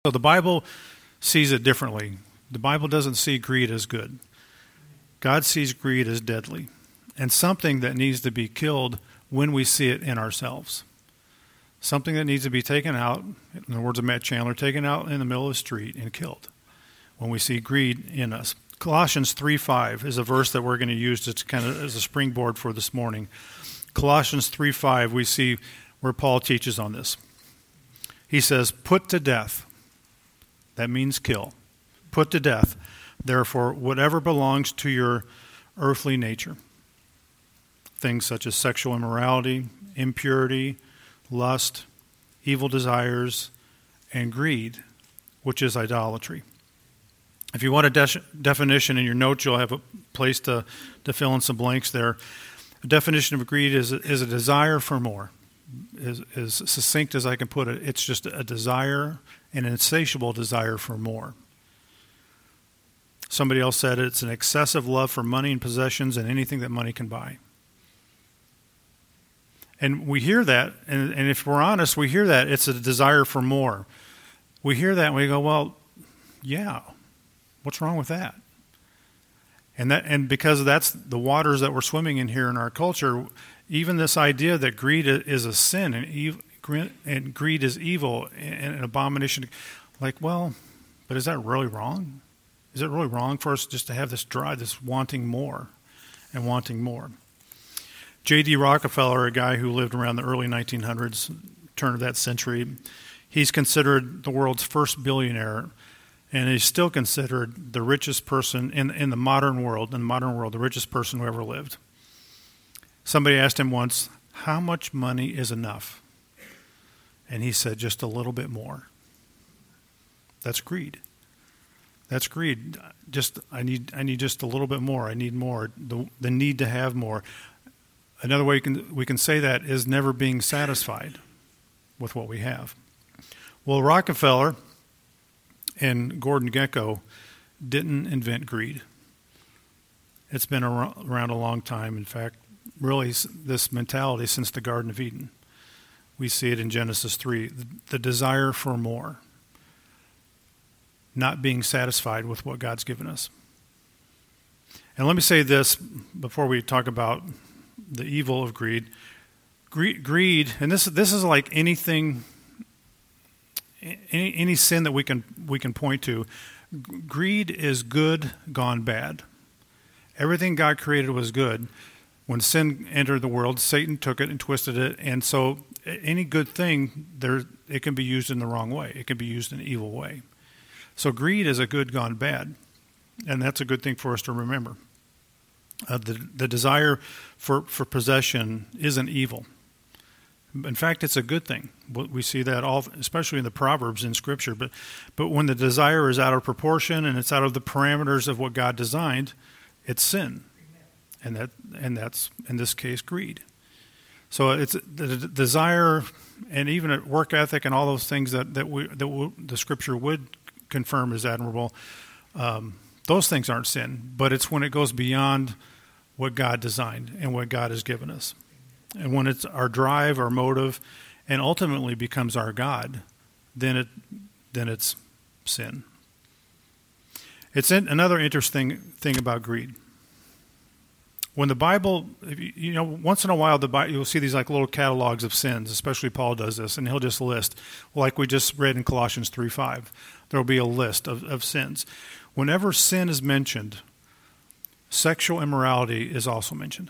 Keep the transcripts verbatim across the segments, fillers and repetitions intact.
So the Bible sees it differently. The Bible doesn't see greed as good. God sees greed as deadly and something that needs to be killed when we see it in ourselves. Something that needs to be taken out, in the words of Matt Chandler, taken out in the middle of the street and killed when we see greed in us. Colossians three five is a verse that we're going to use to kind of as a springboard for this morning. Colossians three five, we see where Paul teaches on this. He says, put to death. That means kill. Put to death, therefore, whatever belongs to your earthly nature. Things such as sexual immorality, impurity, lust, evil desires, and greed, which is idolatry. If you want a de- definition in your notes, you'll have a place to, to fill in some blanks there. The definition of greed is, is a desire for more. As, as succinct as I can put it, it's just a desire, an insatiable desire for more. Somebody else said it's an excessive love for money and possessions and anything that money can buy. And we hear that, and, and if we're honest, we hear that it's a desire for more. We hear that and we go, well, yeah, what's wrong with that? And that, and because that's the waters that we're swimming in here in our culture, even this idea that greed is a sin and, ev- and greed is evil and an abomination, like, well, but is that really wrong? Is it really wrong for us just to have this drive, this wanting more and wanting more? J D Rockefeller, a guy who lived around the early nineteen hundreds, turn of that century, he's considered the world's first billionaire, and he's still considered the richest person in, in the modern world, in the modern world, the richest person who ever lived. Somebody asked him once, how much money is enough? And he said, just a little bit more. That's greed. That's greed. Just I need I need just a little bit more. I need more. The, the need to have more. Another way we can, we can say that is never being satisfied with what we have. Well, Rockefeller and Gordon Gekko didn't invent greed. It's been around a long time. In fact, really this mentality since the Garden of Eden. We see it in Genesis three, the, the desire for more, not being satisfied with what God's given us. And let me say this before we talk about the evil of greed. Greed, greed and this this is like anything, any, any sin that we can we can point to. Greed is good gone bad. Everything God created was good. When sin entered the world, Satan took it and twisted it, and so any good thing, there it can be used in the wrong way. It can be used in an evil way. So greed is a good gone bad, and that's a good thing for us to remember. Uh, the the desire for, for possession isn't evil. In fact, it's a good thing. We see that all, especially in the Proverbs in Scripture. But but when the desire is out of proportion and it's out of the parameters of what God designed, it's sin, and that and that's in this case greed. So it's the, the desire, and even a work ethic, and all those things that that we that we, the Scripture would confirm as admirable. Um, those things aren't sin, but it's when it goes beyond what God designed and what God has given us. And when it's our drive, our motive, and ultimately becomes our God, then it then it's sin. It's in, another interesting thing about greed. When the Bible, if you, you know, once in a while, the Bible, you'll see these like little catalogs of sins, especially Paul does this, and he'll just list, like we just read in Colossians three five, there will be a list of, of sins. Whenever sin is mentioned, sexual immorality is also mentioned.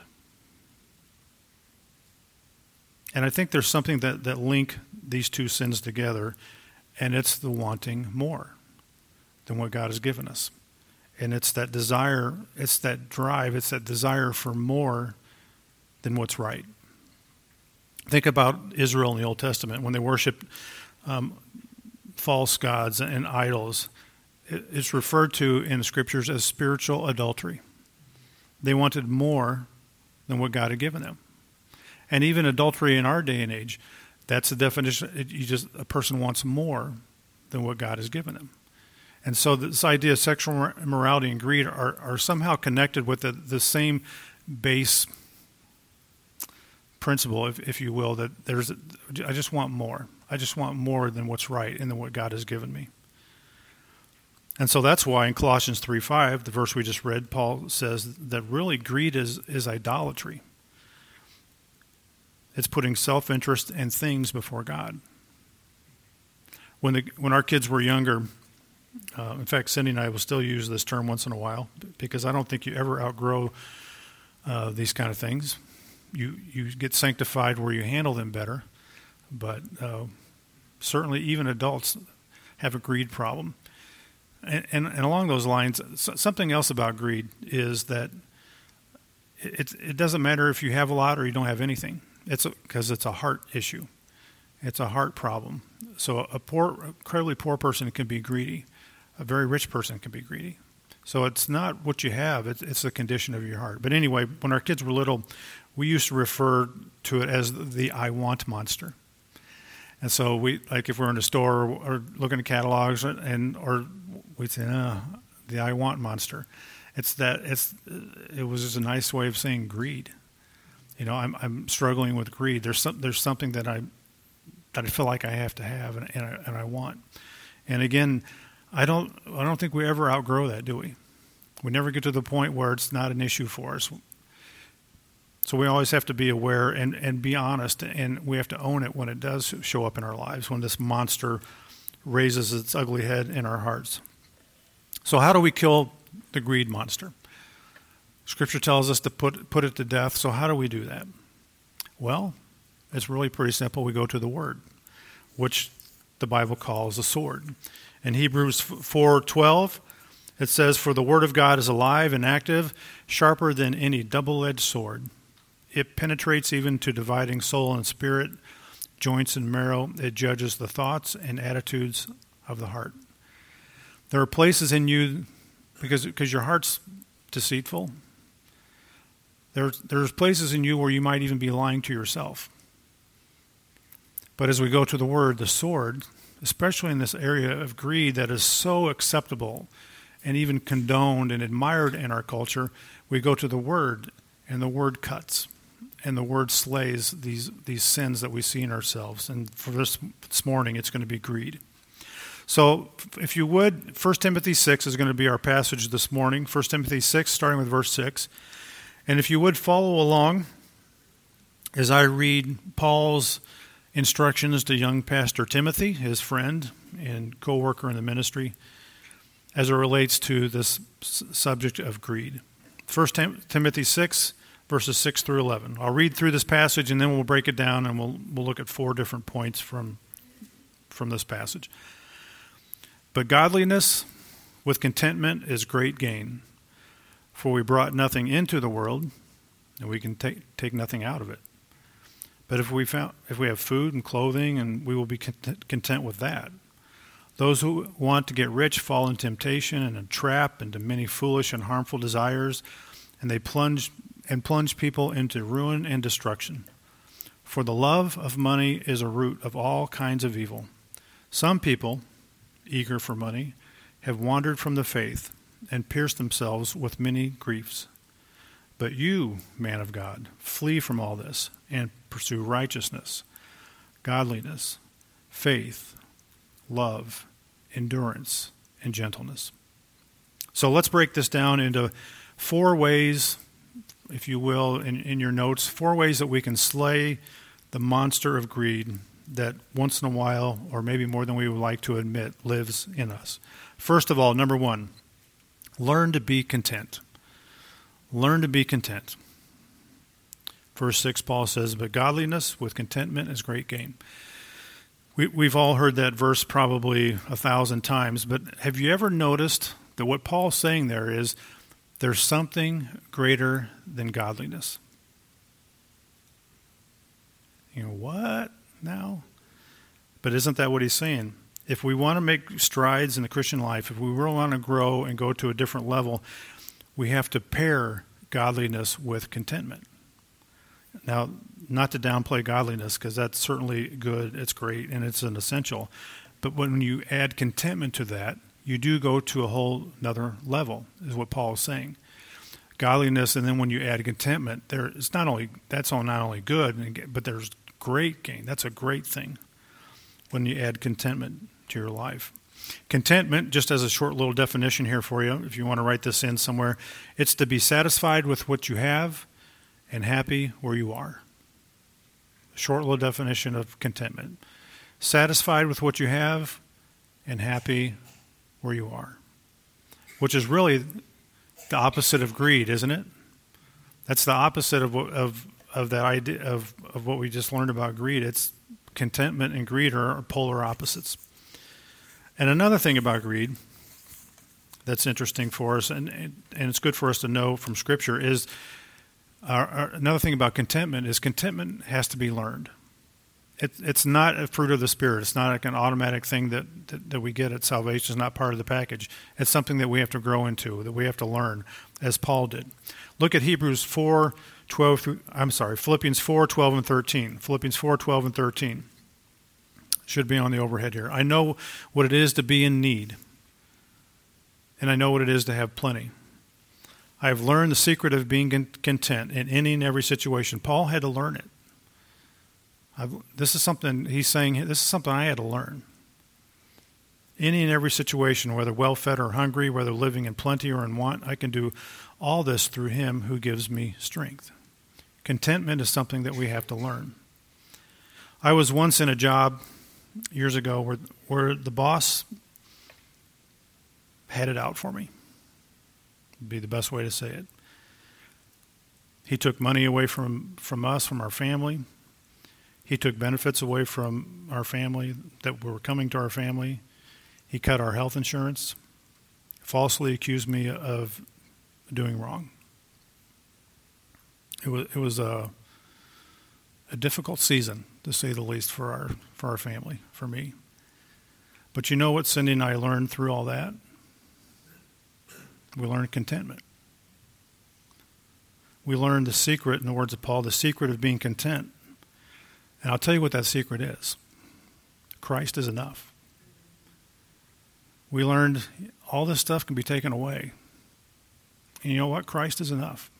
And I think there's something that, that link these two sins together, and it's the wanting more than what God has given us. And it's that desire, it's that drive, it's that desire for more than what's right. Think about Israel in the Old Testament when they worshiped um, false gods and idols. It's referred to in the Scriptures as spiritual adultery. They wanted more than what God had given them. And even adultery in our day and age, that's the definition. You just a person wants more than what God has given them. And so this idea of sexual immorality and greed are, are somehow connected with the, the same base principle, if, if you will, that there's, I just want more. I just want more than what's right and than what God has given me. And so that's why in Colossians three five, the verse we just read, Paul says that really greed is, is idolatry. It's putting self-interest and things before God. When the when our kids were younger, uh, in fact, Cindy and I will still use this term once in a while because I don't think you ever outgrow uh, these kind of things. You you get sanctified where you handle them better, but uh, certainly even adults have a greed problem. And, and, and along those lines, something else about greed is that it, it doesn't matter if you have a lot or you don't have anything. It's because it's a heart issue. It's a heart problem. So a poor, incredibly poor person can be greedy. A very rich person can be greedy. So it's not what you have, it's, it's the condition of your heart. But anyway, when our kids were little, we used to refer to it as the I want monster. And so we, like if we're in a store or, or looking at catalogs, and or we'd say, oh, the I want monster. It's that, it's, it was just a nice way of saying greed. You know, I'm I'm struggling with greed. There's some, there's something that I that I feel like I have to have and, and, I, and I want. And again, I don't I don't think we ever outgrow that, do we? We never get to the point where it's not an issue for us. So we always have to be aware and, and be honest, and we have to own it when it does show up in our lives, when this monster raises its ugly head in our hearts. So how do we kill the greed monster? Scripture tells us to put put it to death, so how do we do that? Well, it's really pretty simple. We go to the Word, which the Bible calls a sword. In Hebrews four twelve, it says, "For the Word of God is alive and active, sharper than any double-edged sword. It penetrates even to dividing soul and spirit, joints and marrow. It judges the thoughts and attitudes of the heart." There are places in you, because because your heart's deceitful, There, there's places in you where you might even be lying to yourself. But as we go to the Word, the sword, especially in this area of greed that is so acceptable and even condoned and admired in our culture, we go to the Word, and the Word cuts. And the Word slays these, these sins that we see in ourselves. And for this, this morning, it's going to be greed. So if you would, First Timothy six is going to be our passage this morning. First Timothy six, starting with verse six. And if you would follow along as I read Paul's instructions to young Pastor Timothy, his friend and co-worker in the ministry, as it relates to this subject of greed. First Timothy six, verses six through eleven. I'll read through this passage and then we'll break it down and we'll we'll look at four different points from, from this passage. "But godliness with contentment is great gain. For we brought nothing into the world, and we can take take nothing out of it. But if we found if we have food and clothing, and we will be content, content with that. Those who want to get rich fall in temptation and a trap, into many foolish and harmful desires, and they plunge and plunge people into ruin and destruction. For the love of money is a root of all kinds of evil. Some people, eager for money, have wandered from the faith and pierced themselves with many griefs. But you, man of God, flee from all this and pursue righteousness, godliness, faith, love, endurance, and gentleness." So let's break this down into four ways, if you will, in, in your notes, four ways that we can slay the monster of greed that once in a while, or maybe more than we would like to admit, lives in us. First of all, number one, learn to be content. Learn to be content. Verse six, Paul says, "But godliness with contentment is great gain." We, we've all heard that verse probably a thousand times, but have you ever noticed that what Paul's saying there is there's something greater than godliness? You know, what now? But isn't that what he's saying? If we want to make strides in the Christian life, if we really want to grow and go to a different level, we have to pair godliness with contentment. Now, not to downplay godliness, because that's certainly good, it's great, and it's an essential. But when you add contentment to that, you do go to a whole another level, is what Paul is saying. Godliness, and then when you add contentment, there it's not only that's all not only good, but there's great gain. That's a great thing when you add contentment to your life. Contentment, just as a short little definition here for you, if you want to write this in somewhere, it's to be satisfied with what you have and happy where you are. A short little definition of contentment. Satisfied with what you have and happy where you are. Which is really the opposite of greed, isn't it? That's the opposite of of of that idea of, of what we just learned about greed. It's contentment and greed are polar opposites. And another thing about greed that's interesting for us, and and it's good for us to know from Scripture, is our, our, another thing about contentment is contentment has to be learned. It, it's not a fruit of the Spirit. It's not like an automatic thing that, that, that we get at salvation. It's not part of the package. It's something that we have to grow into, that we have to learn, as Paul did. Look at Hebrews four, twelve through, I'm sorry, Philippians four, twelve, and thirteen. Philippians four, twelve, and thirteen. Should be on the overhead here. I know what it is to be in need, and I know what it is to have plenty. I have learned the secret of being content in any and every situation. Paul had to learn it. I've, this is something he's saying, this is something I had to learn. Any and every situation, whether well-fed or hungry, whether living in plenty or in want, I can do all this through him who gives me strength. Contentment is something that we have to learn. I was once in a job years ago where, where the boss had it out for me. Would be the best way to say it. He took money away from, from us, from our family. He took benefits away from our family that were coming to our family. He cut our health insurance, falsely accused me of doing wrong. It was it was a a difficult season, to say the least, for our for our family, for me. But you know what Cindy and I learned through all that? We learned contentment. We learned the secret, in the words of Paul, the secret of being content. And I'll tell you what that secret is. Christ is enough. We learned all this stuff can be taken away. And you know what? Christ is enough.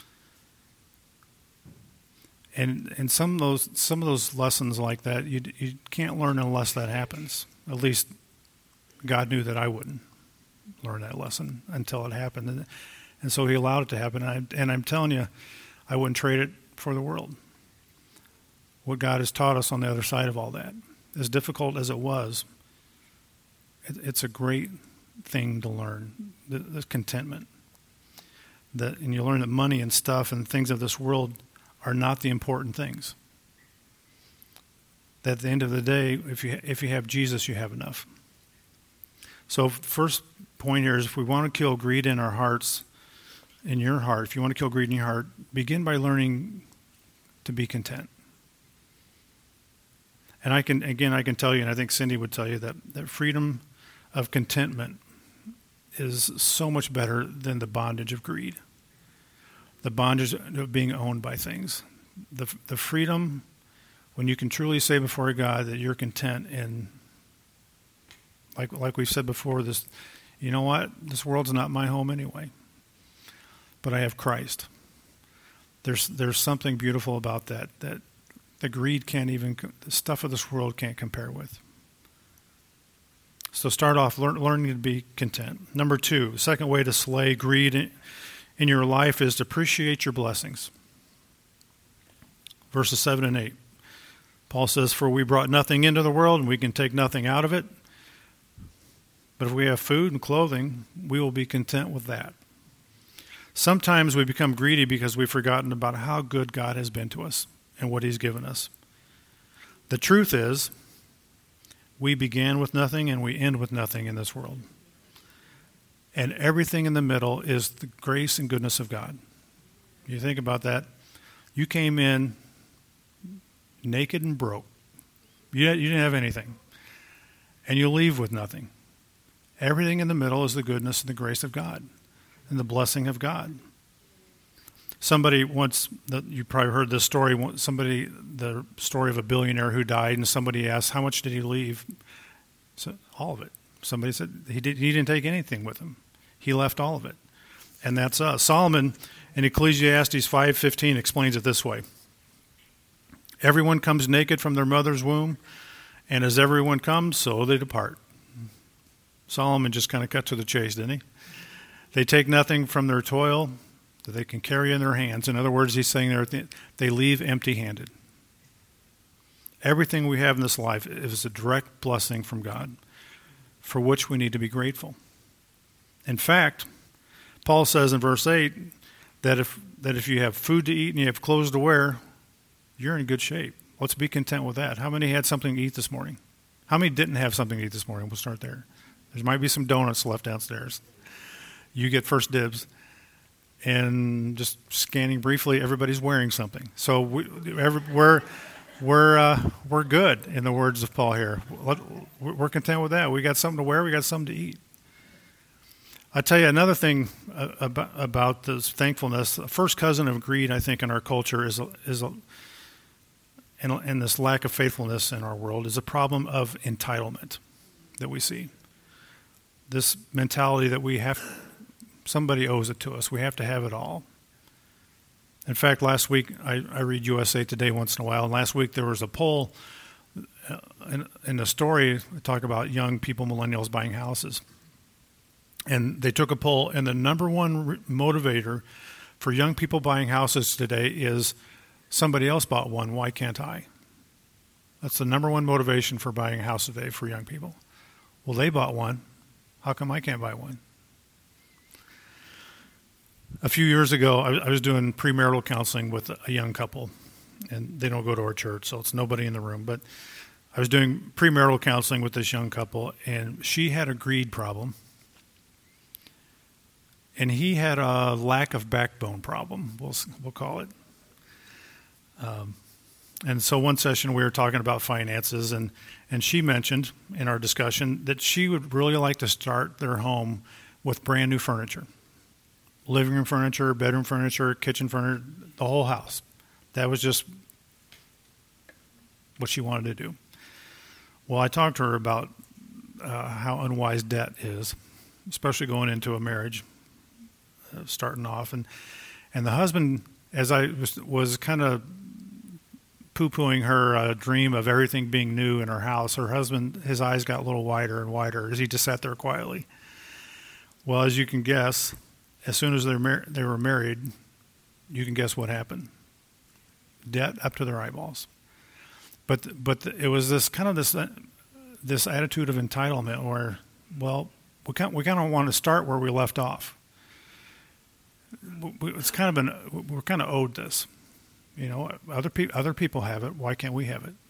And and some of those some of those lessons like that you you can't learn unless that happens. At least God knew that I wouldn't learn that lesson until it happened, and, and so He allowed it to happen. And, I, and I'm telling you, I wouldn't trade it for the world. What God has taught us on the other side of all that, as difficult as it was, it, it's a great thing to learn. The, the contentment, that and you learn that money and stuff and things of this world are not the important things. That at the end of the day, if you if you have Jesus, you have enough. So first point here is, if we want to kill greed in our hearts, in your heart, if you want to kill greed in your heart, begin by learning to be content. And I can, again, I can tell you, and I think Cindy would tell you, that, that freedom of contentment is so much better than the bondage of greed. The bondage of being owned by things. The the freedom when you can truly say before God that you're content in, like like we've said before, this, you know what, this world's not my home anyway, but I have Christ. There's there's something beautiful about that, that the greed can't even, the stuff of this world can't compare with. So start off learn, learning to be content. Number two, second way to slay greed in, in your life is to appreciate your blessings. Verses seven and eight. Paul says, "For we brought nothing into the world, and we can take nothing out of it. But if we have food and clothing, we will be content with that." Sometimes we become greedy because we've forgotten about how good God has been to us and what He's given us. The truth is, we began with nothing and we end with nothing in this world. And everything in the middle is the grace and goodness of God. You think about that. You came in naked and broke. You you didn't have anything. And you leave with nothing. Everything in the middle is the goodness and the grace of God and the blessing of God. Somebody once, you probably heard this story, somebody, the story of a billionaire who died, and somebody asked, how much did he leave? So, all of it. Somebody said he, did, he didn't take anything with him. He left all of it. And that's us. Solomon in Ecclesiastes five fifteen explains it this way. "Everyone comes naked from their mother's womb, and as everyone comes, so they depart." Solomon just kind of cut to the chase, didn't he? They take nothing from their toil that they can carry in their hands. In other words, he's saying there, they leave empty-handed. Everything we have in this life is a direct blessing from God, for which we need to be grateful. In fact, Paul says in verse eight that if that if you have food to eat and you have clothes to wear, you're in good shape. Let's be content with that. How many had something to eat this morning? How many didn't have something to eat this morning? We'll start there. There might be some donuts left downstairs. You get first dibs. And just scanning briefly, everybody's wearing something. So we, every, we're we're uh, we're good, in the words of Paul here. We're content with that. We got something to wear. We got something to eat. I tell you another thing about, about this thankfulness. The first cousin of greed, I think, in our culture is a, is a, and, and this lack of faithfulness in our world is a problem of entitlement that we see. This mentality that we have. Somebody owes it to us. We have to have it all. In fact, last week, I, I read U S A Today once in a while, and last week there was a poll uh, in, in the story, they talk about young people, millennials, buying houses. And they took a poll, and the number one re- motivator for young people buying houses today is somebody else bought one, why can't I? That's the number one motivation for buying a house today for young people. Well, they bought one. How come I can't buy one? A few years ago, I was doing premarital counseling with a young couple, and they don't go to our church, so it's nobody in the room. But I was doing premarital counseling with this young couple, and she had a greed problem, and he had a lack of backbone problem, we'll, we'll call it. Um, and so one session we were talking about finances, and, and she mentioned in our discussion that she would really like to start their home with brand new furniture. Living room furniture, bedroom furniture, kitchen furniture, the whole house. That was just what she wanted to do. Well, I talked to her about uh, how unwise debt is, especially going into a marriage, uh, starting off. And and the husband, as I was, was kind of poo-pooing her uh, dream of everything being new in her house, her husband, his eyes got a little wider and wider as he just sat there quietly. Well, as you can guess, as soon as they mar- they were married, you can guess what happened. Debt up to their eyeballs. But but it was this kind of this uh, this attitude of entitlement where, well, we kind we kind of want to start where we left off. We, it's kind of an we're kind of owed this, you know. Other people other people have it. Why can't we have it?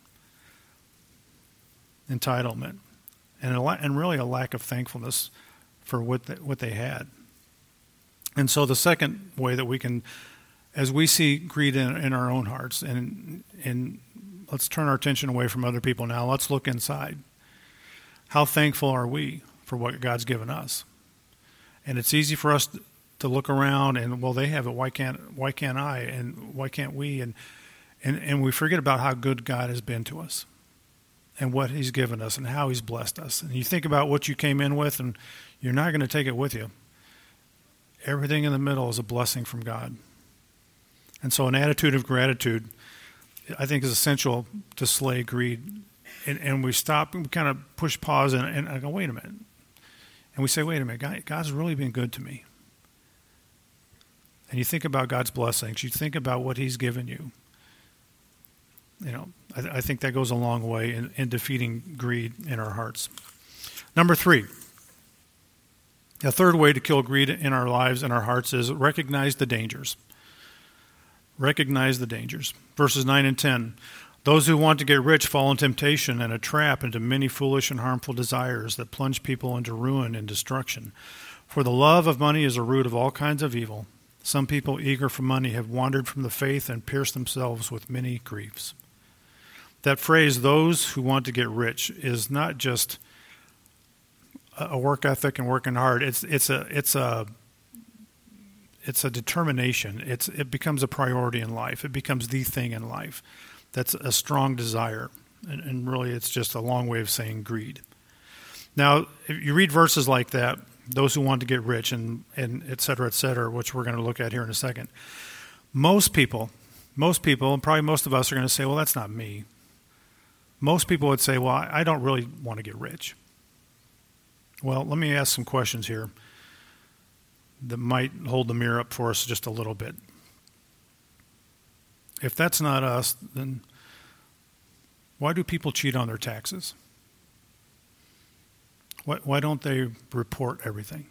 Entitlement, and a la- and really a lack of thankfulness for what they, what they had. And so the second way that we can, as we see greed in, in our own hearts, and and let's turn our attention away from other people now. Let's look inside. How thankful are we for what God's given us? And it's easy for us to look around and, well, they have it. Why can't why can't I? And why can't we? And and and we forget about how good God has been to us, and what He's given us, and how He's blessed us. And you think about what you came in with, and you're not going to take it with you. Everything in the middle is a blessing from God. And so an attitude of gratitude, I think, is essential to slay greed. And, and we stop and we kind of push pause and, and I go, wait a minute. And we say, wait a minute, God, God's really been good to me. And you think about God's blessings. You think about what He's given you. You know, I, I think that goes a long way in, in defeating greed in our hearts. Number three. A third way to kill greed in our lives and our hearts is recognize the dangers. Recognize the dangers. Verses nine and ten. Those who want to get rich fall in temptation and a trap, into many foolish and harmful desires that plunge people into ruin and destruction. For the love of money is a root of all kinds of evil. Some people eager for money have wandered from the faith and pierced themselves with many griefs. That phrase, those who want to get rich, is not just a work ethic and working hard. It's it's a it's a it's a determination. It's it becomes a priority in life. It becomes the thing in life. That's a strong desire, and, and really, it's just a long way of saying greed. Now, if you read verses like that, those who want to get rich, and and et cetera, et cetera, which we're going to look at here in a second. Most people, most people, and probably most of us are going to say, "Well, that's not me." Most people would say, "Well, I don't really want to get rich." Well, let me ask some questions here that might hold the mirror up for us just a little bit. If that's not us, then why do people cheat on their taxes? Why, why don't they report everything?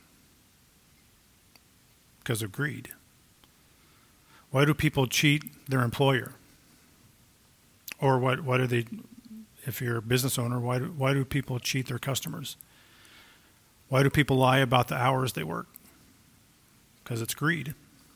Because of greed. Why do people cheat their employer? Or why, why do they, if you're a business owner, why do, why do people cheat their customers? Why do people lie about the hours they work? Because it's greed.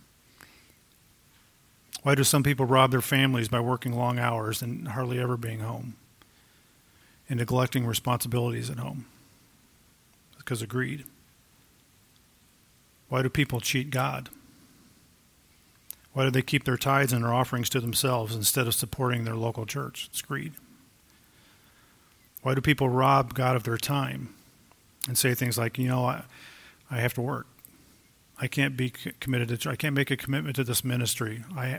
Why do some people rob their families by working long hours and hardly ever being home and neglecting responsibilities at home? Because of greed. Why do people cheat God? Why do they keep their tithes and their offerings to themselves instead of supporting their local church? It's greed. Why do people rob God of their time and say things like, you know, I, I have to work. I can't be committed to, I can't make a commitment to this ministry. I,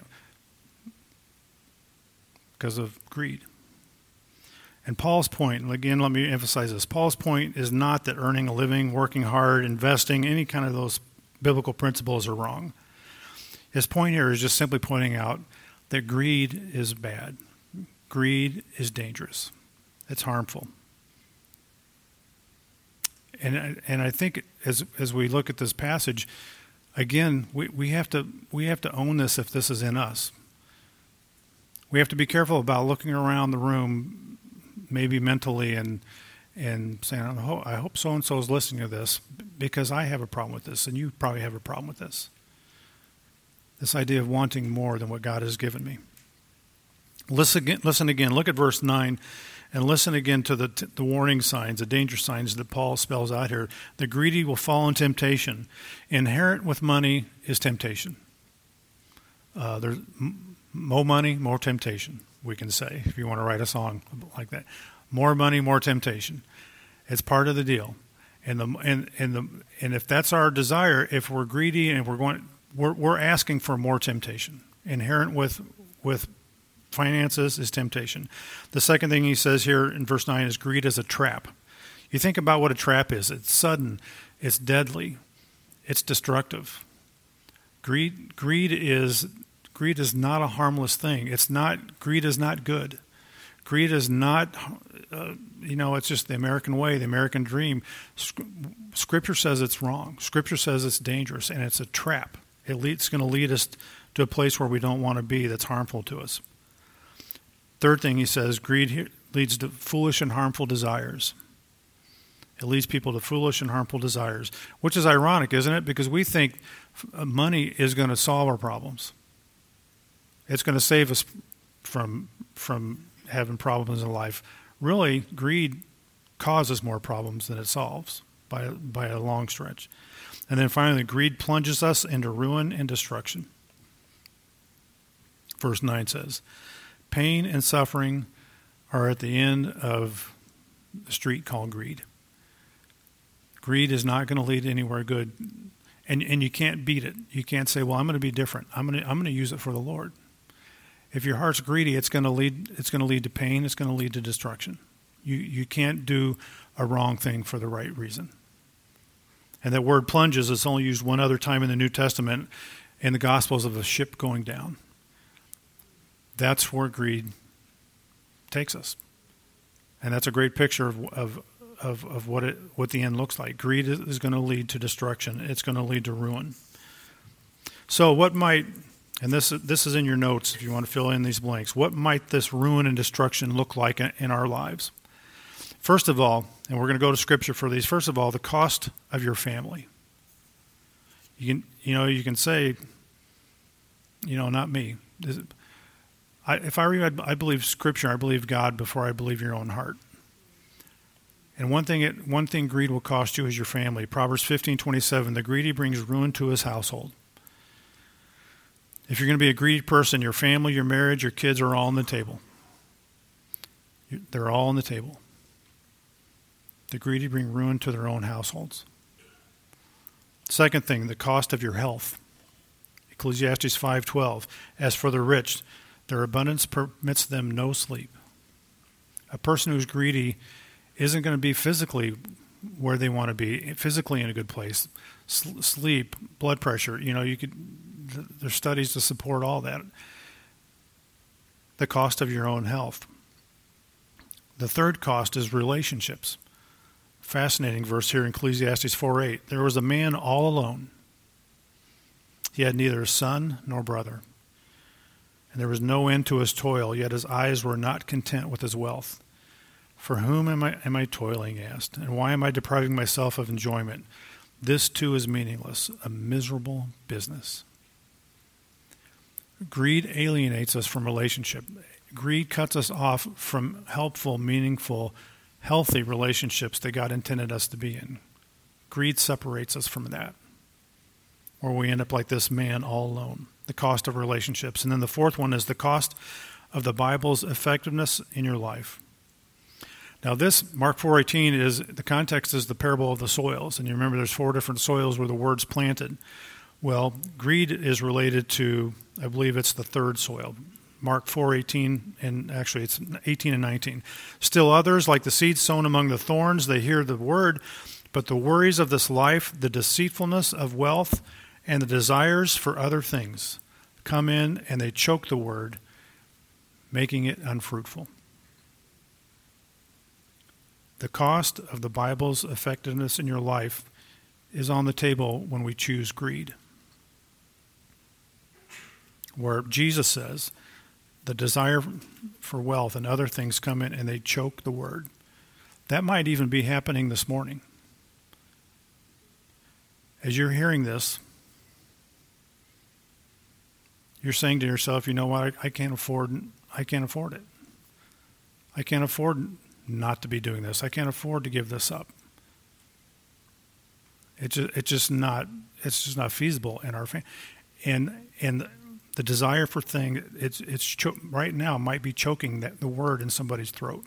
because of greed. And Paul's point, and again, let me emphasize this. Paul's point is not that earning a living, working hard, investing, any kind of those biblical principles are wrong. His point here is just simply pointing out that greed is bad. Greed is dangerous. It's harmful. And and I think as as we look at this passage, again, we, we have to we have to own this if this is in us. We have to be careful about looking around the room, maybe mentally, and and saying, oh, I hope so-and-so is listening to this because I have a problem with this, and you probably have a problem with this. This idea of wanting more than what God has given me. Listen again, listen again. Look at verse nine and listen again to the, the warning signs, the danger signs that Paul spells out here. The greedy will fall in temptation. Inherent with money is temptation. Uh, there's m- more money, more temptation, we can say, if you want to write a song like that. More money, more temptation. It's part of the deal. And the and and the and if that's our desire, if we're greedy and we're going, we're we're asking for more temptation. Inherent with with finances is temptation. The second thing he says here in verse nine is greed is a trap. You think about what a trap is. It's sudden. It's deadly. It's destructive. Greed greed is greed is not a harmless thing. It's not greed is not good. Greed is not, uh, you know, it's just the American way, the American dream. Scripture says it's wrong. Scripture says it's dangerous, and it's a trap. It leads, it's going to lead us to a place where we don't want to be that's harmful to us. Third thing he says, greed leads to foolish and harmful desires. It leads people to foolish and harmful desires, which is ironic, isn't it? Because we think money is going to solve our problems. It's going to save us from from having problems in life. Really, greed causes more problems than it solves by by a long stretch. And then finally, greed plunges us into ruin and destruction. Verse nine says, pain and suffering are at the end of the street called greed. Greed is not going to lead anywhere good. And and you can't beat it. You can't say, well, I'm going to be different. I'm going to I'm going to use it for the Lord. If your heart's greedy, it's going to lead it's going to lead to pain, it's going to lead to destruction. You you can't do a wrong thing for the right reason. And that word plunges is only used one other time in the New Testament in the Gospels of a ship going down. That's where greed takes us. And that's a great picture of of of, of what it what the end looks like. Greed is going to lead to destruction. It's going to lead to ruin. So what might And this, this is in your notes if you want to fill in these blanks. What might this ruin and destruction look like in, in our lives? First of all, and we're going to go to Scripture for these, first of all, the cost of your family. You can, you know, you can say, you know, not me. I, if I read, I believe Scripture, I believe God before I believe your own heart. And one thing, it, one thing greed will cost you is your family. Proverbs fifteen twenty-seven, the greedy brings ruin to his household. If you're going to be a greedy person, your family, your marriage, your kids are all on the table. They're all on the table. The greedy bring ruin to their own households. Second thing, the cost of your health. Ecclesiastes five twelve. As for the rich, their abundance permits them no sleep. A person who's greedy isn't going to be physically where they want to be, physically in a good place, S- sleep, blood pressure. You know, you could. There's studies to support all that. The cost of your own health. The third cost is relationships. Fascinating verse here in Ecclesiastes four eight. There was a man all alone. He had neither son nor brother. And there was no end to his toil, yet his eyes were not content with his wealth. For whom am I, am I toiling, he asked, and why am I depriving myself of enjoyment? This too is meaningless, a miserable business. Greed alienates us from relationship. Greed cuts us off from helpful, meaningful, healthy relationships that God intended us to be in. Greed separates us from that, or we end up like this man all alone. The cost of relationships. And then the fourth one is the cost of the Bible's effectiveness in your life. Now this, Mark four eighteen, is the context is the parable of the soils. And you remember there's four different soils where the word's planted. Well, greed is related to, I believe it's the third soil. Mark four eighteen, and actually it's eighteen and nineteen. Still others, like the seed sown among the thorns, they hear the word, but the worries of this life, the deceitfulness of wealth, and the desires for other things come in and they choke the word, making it unfruitful. The cost of the Bible's effectiveness in your life is on the table when we choose greed. Where Jesus says, the desire for wealth and other things come in and they choke the word. That might even be happening this morning. As you're hearing this, you're saying to yourself, you know what, I, I can't afford I can't afford it. I can't afford not to be doing this. I can't afford to give this up. It's just, it's just not it's just not feasible in our family. And and the desire for thing, it's it's cho- right now might be choking that, the word in somebody's throat.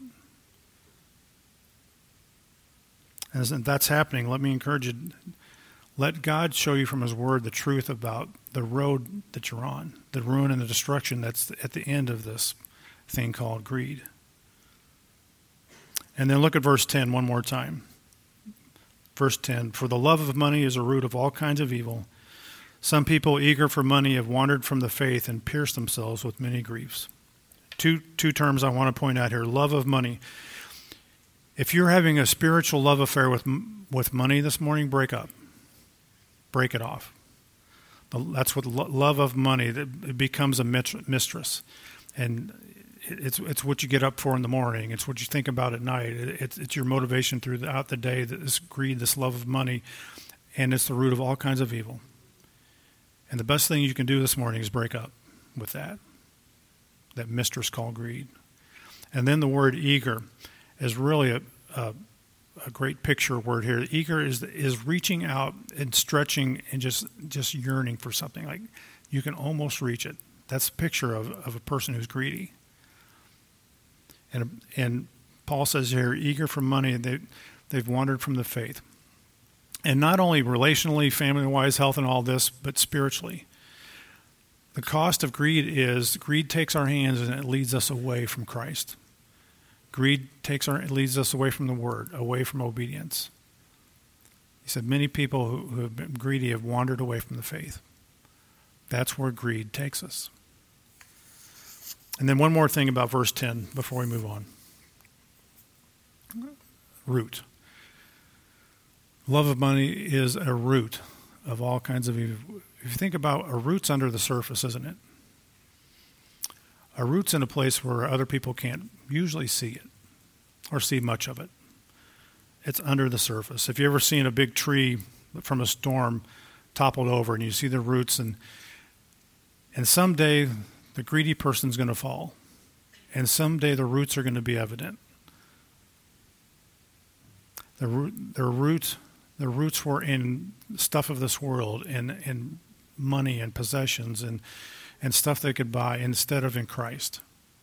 And as that's happening, let me encourage you, let God show you from his word the truth about the road that you're on, the ruin and the destruction that's at the end of this thing called greed. And then look at verse ten one more time. Verse ten, for the love of money is a root of all kinds of evil. Some people eager for money have wandered from the faith and pierced themselves with many griefs. Two two terms I want to point out here. Love of money. If you're having a spiritual love affair with with money this morning, break up. Break it off. That's what love of money, it becomes a mistress. And it's it's what you get up for in the morning. It's what you think about at night. It's, it's your motivation throughout the day, this greed, this love of money, and it's the root of all kinds of evil. And the best thing you can do this morning is break up with that, that mistress called greed. And then the word eager is really a, a a great picture word here. Eager is is reaching out and stretching and just just yearning for something. Like you can almost reach it. That's a picture of, of a person who's greedy. And and Paul says here, eager for money, they they've wandered from the faith. And not only relationally, family-wise, health and all this, but spiritually. The cost of greed is greed takes our hands and it leads us away from Christ. Greed takes our, it leads us away from the word, away from obedience. He said many people who, who have been greedy have wandered away from the faith. That's where greed takes us. And then one more thing about verse ten before we move on. Root. Love of money is a root of all kinds of evil. If you think about a root's under the surface, isn't it? A root's in a place where other people can't usually see it or see much of it. It's under the surface. If you ever seen a big tree from a storm toppled over and you see the roots, and and someday the greedy person's going to fall, and someday the roots are going to be evident. The root, their roots, the roots were in stuff of this world, and and money and possessions and and stuff they could buy instead of in Christ.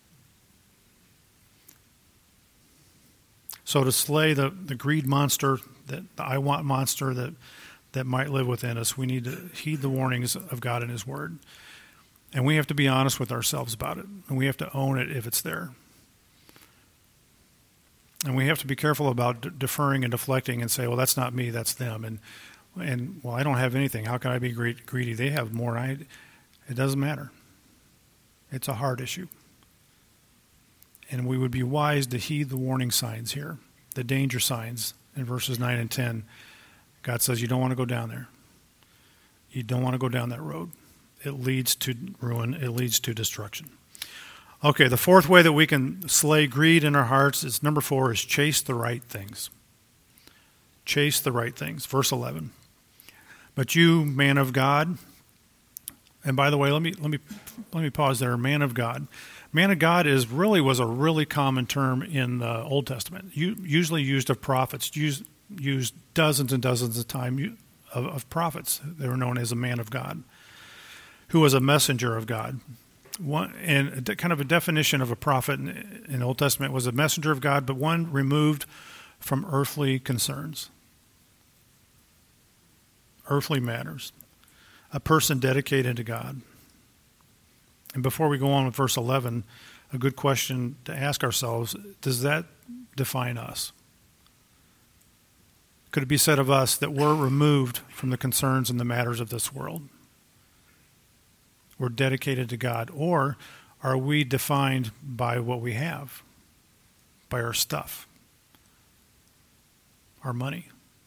So to slay the, the greed monster, that the I want monster that, that might live within us, we need to heed the warnings of God and his word. And we have to be honest with ourselves about it. And we have to own it if it's there. And we have to be careful about d- deferring and deflecting and say, well, that's not me, that's them. And, and well, I don't have anything. How can I be greed- greedy? They have more. I, it doesn't matter. It's a heart issue. And we would be wise to heed the warning signs here, the danger signs in verses nine and ten. God says you don't want to go down there. You don't want to go down that road. It leads to ruin. It leads to destruction. Okay, the fourth way that we can slay greed in our hearts is number four is chase the right things. Chase the right things. Verse eleven. But you, man of God, and by the way, let me let me let me pause there. Man of God. Man of God is really was a really common term in the Old Testament. You, usually used of prophets. Used used dozens and dozens of time of, of prophets. They were known as a man of God, who was a messenger of God. One, and a, kind of a definition of a prophet in, in the Old Testament was a messenger of God, but one removed from earthly concerns, earthly matters, a person dedicated to God. And before we go on with verse eleven, a good question to ask ourselves, does that define us? Could it be said of us that we're removed from the concerns and the matters of this world? We're dedicated to God. Or are we defined by what we have, by our stuff, our money?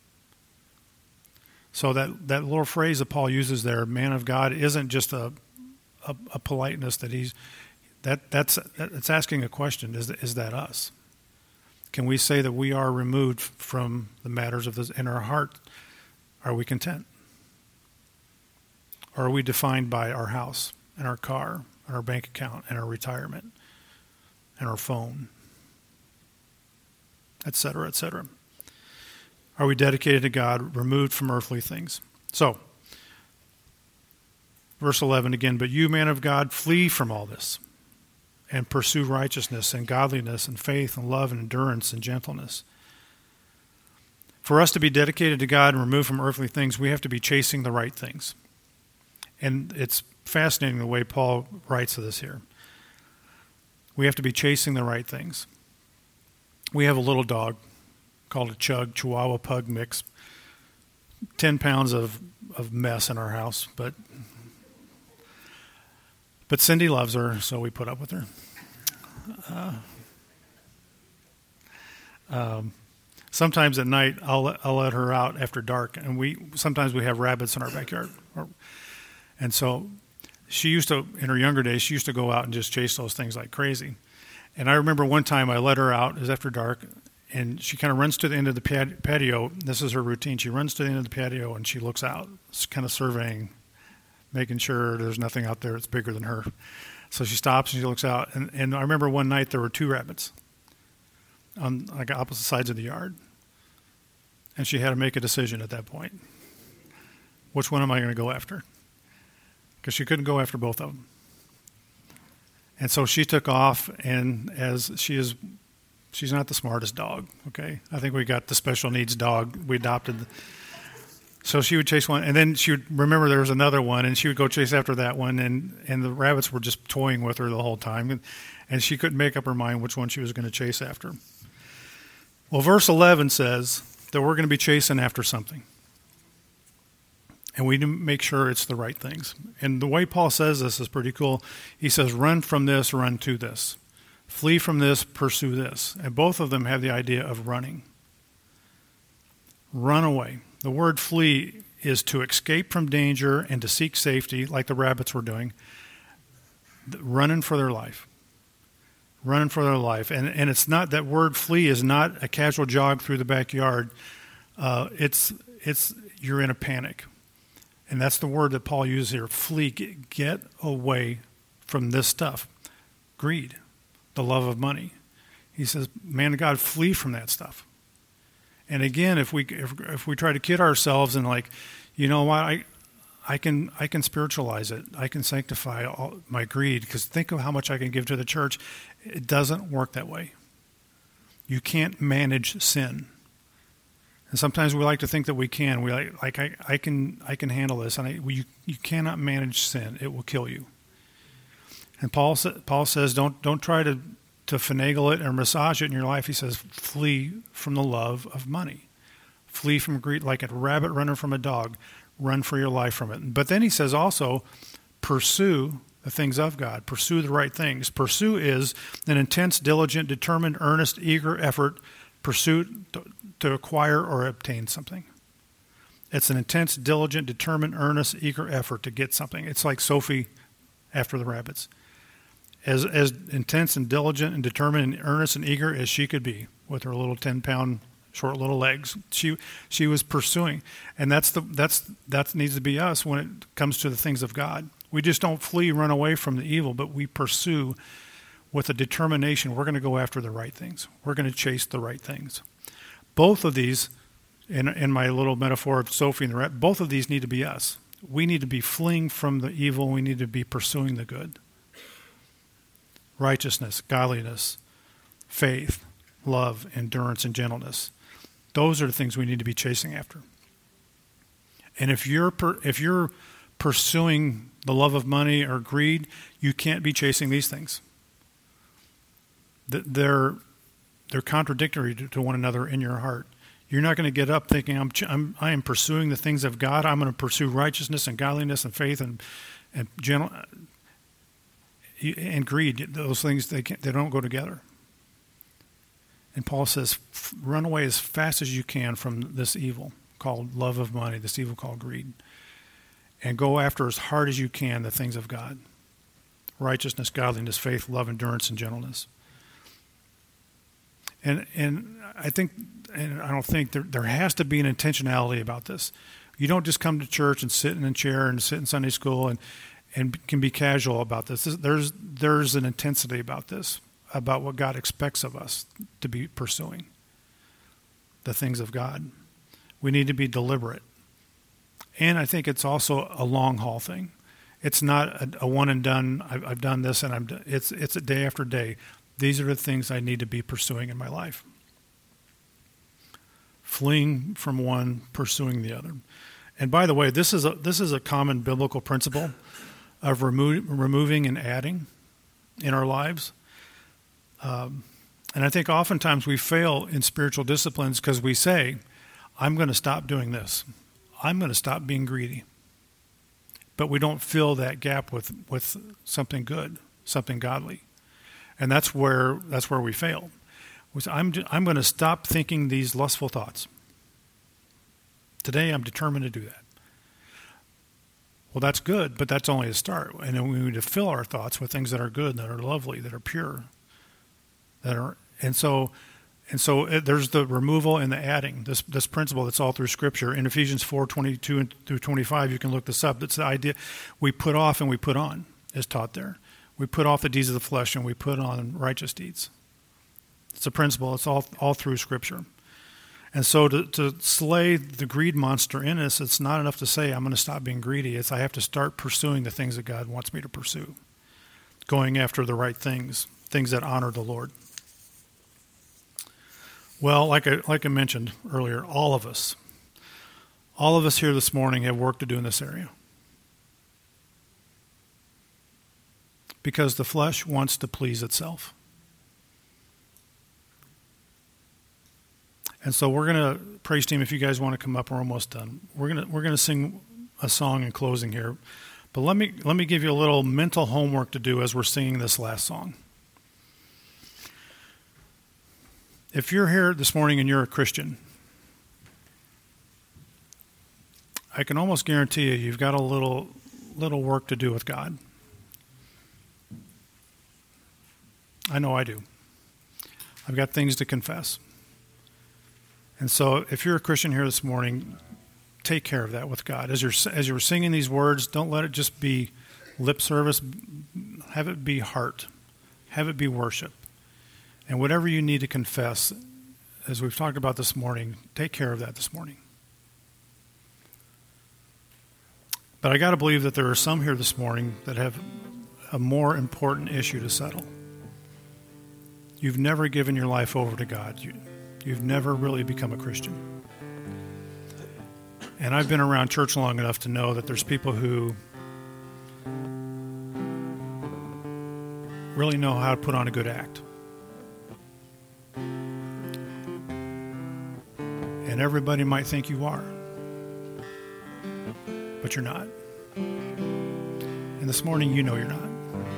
So that, that little phrase that Paul uses there, man of God, isn't just a, a, a politeness that he's, that that's it's asking a question, is, is that us? Can we say that we are removed from the matters of this in our heart? Are we content? Or are we defined by our house and our car and our bank account and our retirement and our phone, et cetera, et cetera? Are we dedicated to God, removed from earthly things? So, verse eleven again, but you, man of God, flee from all this and pursue righteousness and godliness and faith and love and endurance and gentleness. For us to be dedicated to God and removed from earthly things, we have to be chasing the right things. And it's fascinating the way Paul writes of this here. We have to be chasing the right things. We have a little dog called a Chug, Chihuahua Pug mix. Ten pounds of, of mess in our house, but but Cindy loves her, so we put up with her. Uh, um, sometimes at night, I'll let, I'll let her out after dark, and we sometimes we have rabbits in our backyard, or, and so she used to, in her younger days, she used to go out and just chase those things like crazy. And I remember one time I let her out, it was after dark, and she kind of runs to the end of the patio. This is her routine. She runs to the end of the patio, and she looks out, kind of surveying, making sure there's nothing out there that's bigger than her. So she stops and she looks out. And, and I remember one night there were two rabbits on like opposite sides of the yard. And she had to make a decision at that point. Which one am I going to go after? Because she couldn't go after both of them. And so she took off, and as she is, she's not the smartest dog, okay? I think we got the special needs dog we adopted. So she would chase one, and then she would remember there was another one, and she would go chase after that one, and, and the rabbits were just toying with her the whole time, and, and she couldn't make up her mind which one she was going to chase after. Well, verse eleven says that we're going to be chasing after something, and we need to make sure it's the right things. And the way Paul says this is pretty cool. He says, run from this, run to this. Flee from this, pursue this. And both of them have the idea of running. Run away. The word flee is to escape from danger and to seek safety, like the rabbits were doing, running for their life. Running for their life. And and it's not, that word flee is not a casual jog through the backyard. Uh, it's it's you're in a panic. And that's the word that Paul uses here. Flee. Get, get away from this stuff. Greed. The love of money. He says, man of God, flee from that stuff. And again, if we if, if we try to kid ourselves and like, you know what, I I can I can spiritualize it. I can sanctify all my greed because think of how much I can give to the church. It doesn't work that way. You can't manage sin. And sometimes we like to think that we can. We like, like I, I can I can handle this, and I, you you cannot manage sin. It will kill you. And Paul Paul says don't don't try to to finagle it or massage it in your life. He says, flee from the love of money. Flee from greed, like a rabbit running from a dog. Run for your life from it. But then he says also, pursue the things of God. Pursue the right things. Pursue is an intense, diligent, determined, earnest, eager effort, pursuit to, to acquire or obtain something. It's an intense, diligent, determined, earnest, eager effort to get something. It's like Sophie after the rabbits. As as intense and diligent and determined and earnest and eager as she could be with her little ten-pound short little legs, she she was pursuing, and that's the that's that needs to be us when it comes to the things of God. We just don't flee, run away from the evil, but we pursue with a determination. We're going to go after the right things. We're going to chase the right things. Both of these, in in my little metaphor of Sophie and the rat, both of these need to be us. We need to be fleeing from the evil. We need to be pursuing the good. Righteousness, godliness, faith, love, endurance, and gentleness. Those are the things we need to be chasing after. And if you're per, if you're pursuing the love of money or greed, you can't be chasing these things. They're they're contradictory to one another in your heart. You're not going to get up thinking I'm, I'm I am pursuing the things of God. I'm going to pursue righteousness and godliness and faith and and gentle and greed. Those things they can't, they don't go together. And Paul says, run away as fast as you can from this evil called love of money, this evil called greed, and go after as hard as you can the things of God: righteousness, godliness, faith, love, endurance, and gentleness. And and I think, and I don't think there there has to be an intentionality about this. You don't just come to church and sit in a chair and sit in Sunday school and and can be casual about this. There's there's an intensity about this, about what God expects of us to be pursuing, the things of God. We need to be deliberate. And I think it's also a long haul thing. It's not a, a one and done, I've, I've done this and I'm done. It's, it's a day after day. These are the things I need to be pursuing in my life. Fleeing from one, pursuing the other. And by the way, this is a, this is a common biblical principle of remo- removing and adding in our lives. Um, and I think oftentimes we fail in spiritual disciplines because we say, I'm going to stop doing this. I'm going to stop being greedy. But we don't fill that gap with, with something good, something godly. And that's where that's where we fail. I'm, I'm going to stop thinking these lustful thoughts. Today I'm determined to do that. Well, that's good, but that's only a start. And then we need to fill our thoughts with things that are good, that are lovely, that are pure. That are, and so, and so it, there's the removal and the adding. This this principle that's all through Scripture. In Ephesians four twenty-two through twenty-five, you can look this up. That's the idea. We put off and we put on, is taught there. We put off the deeds of the flesh and we put on righteous deeds. It's a principle. It's all all through Scripture. And so to, to slay the greed monster in us, it's not enough to say I'm going to stop being greedy. It's I have to start pursuing the things that God wants me to pursue, going after the right things, things that honor the Lord. Well, like I, like I mentioned earlier, all of us, all of us here this morning have work to do in this area. Because the flesh wants to please itself. And so we're going to, praise team, if you guys want to come up, we're almost done. We're going to we're going to sing a song in closing here. But let me let me give you a little mental homework to do as we're singing this last song. If you're here this morning and you're a Christian, I can almost guarantee you you've got a little little work to do with God. I know I do. I've got things to confess. And so if you're a Christian here this morning, take care of that with God. As you're as you're singing these words, don't let it just be lip service. Have it be heart. Have it be worship. And whatever you need to confess, as we've talked about this morning, take care of that this morning. But I got to believe that there are some here this morning that have a more important issue to settle. You've never given your life over to God. You, you've never really become a Christian. And I've been around church long enough to know that there's people who really know how to put on a good act. And everybody might think you are, but you're not. And this morning, you know you're not.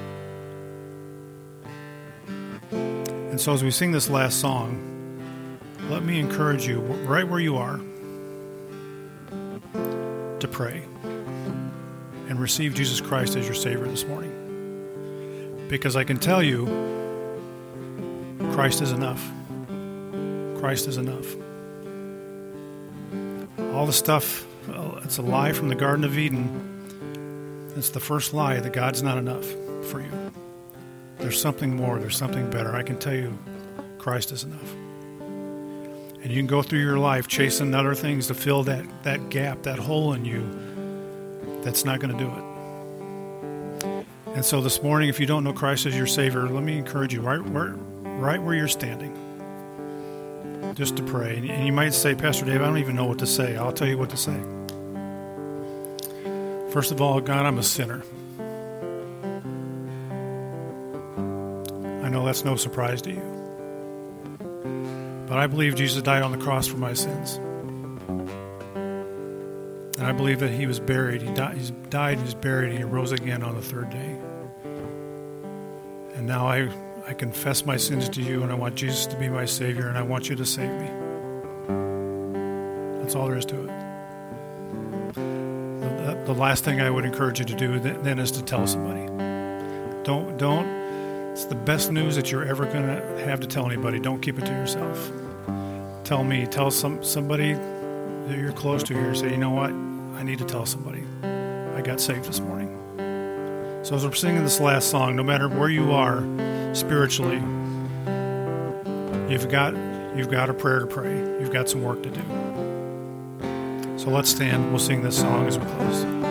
And so as we sing this last song, let me encourage you, right where you are, to pray and receive Jesus Christ as your Savior this morning. Because I can tell you, Christ is enough. Christ is enough. All the stuff, it's a lie from the Garden of Eden. It's the first lie that God's not enough for you. There's something more. There's something better. I can tell you, Christ is enough. And you can go through your life chasing other things to fill that, that gap, that hole in you that's not going to do it. And so this morning, if you don't know Christ as your Savior, let me encourage you right where, right where you're standing, just to pray. And you might say, Pastor Dave, I don't even know what to say. I'll tell you what to say. First of all, God, I'm a sinner. I know that's no surprise to you. But I believe Jesus died on the cross for my sins. And I believe that he was buried. He died, he died, he was buried, and he rose again on the third day. And now I, I confess my sins to you, and I want Jesus to be my Savior, and I want you to save me. That's all there is to it. The, the last thing I would encourage you to do then is to tell somebody. Don't, don't. It's the best news that you're ever going to have to tell anybody. Don't keep it to yourself. Tell me. Tell some somebody that you're close to here. Say, you know what? I need to tell somebody. I got saved this morning. So as we're singing this last song, no matter where you are spiritually, you've got you've got a prayer to pray. You've got some work to do. So let's stand. We'll sing this song as we close.